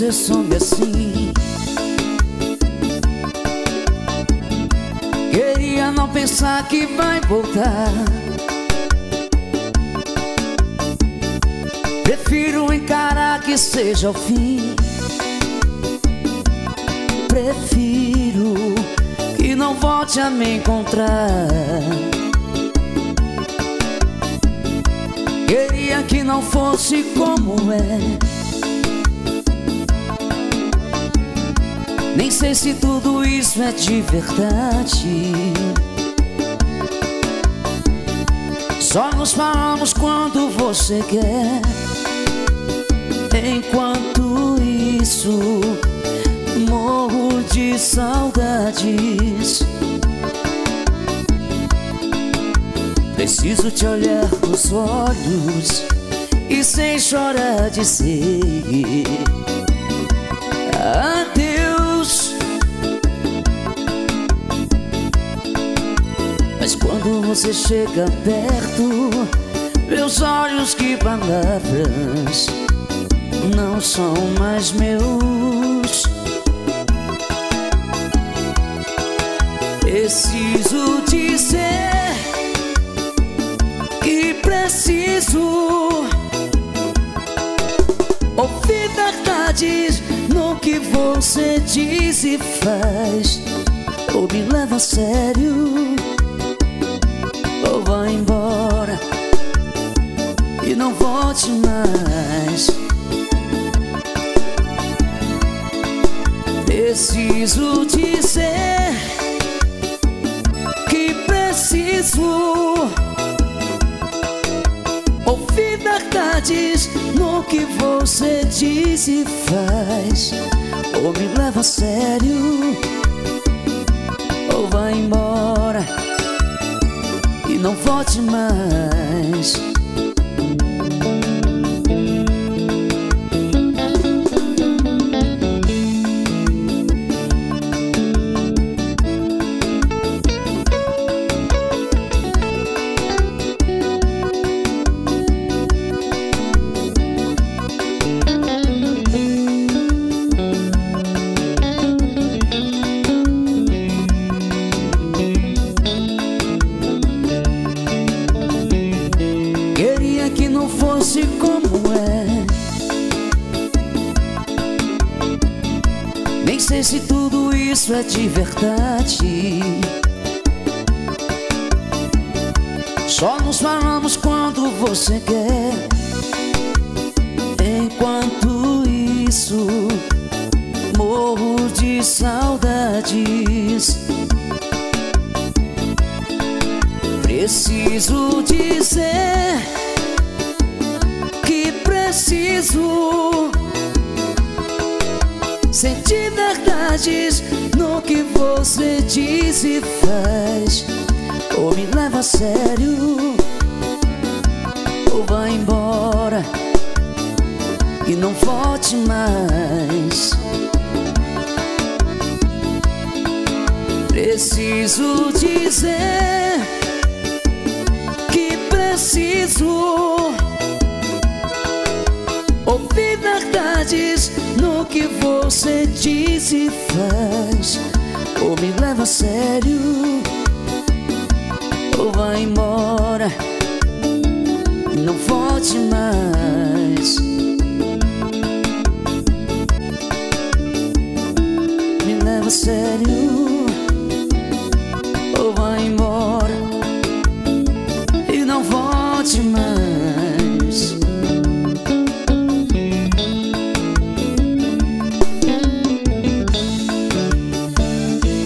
você some assim. Queria não pensar que vai voltar. Prefiro encarar que seja o fim. Prefiro que não volte a me encontrar. Queria que não fosse como é. Nem sei se tudo isso é de verdade. Só nos falamos quando você quer. Enquanto isso, morro de saudades. Preciso te olhar nos olhos e sem chorar dizer adeus. Mas quando você chega perto, meus olhos, que palavras não são mais meus. Preciso dizer que preciso ouvir verdades no que você diz e faz. Ou me leva a sério, ou vai embora e não volte mais. Preciso dizer que preciso ouvir verdades no que você diz e faz. Ou me leva a sério, ou vai embora e não volte mais. Que não fosse como é. Nem sei se tudo isso é de verdade. Só nos falamos quando você quer. Enquanto isso, morro de saudades. Preciso dizer que preciso sentir verdades no que você diz e faz. Ou me leva a sério, ou vai embora e não volte mais. Preciso dizer que preciso ouvir verdades no que você diz e faz. Ou me leva a sério, ou vai embora e não volte mais. Me leva a sério,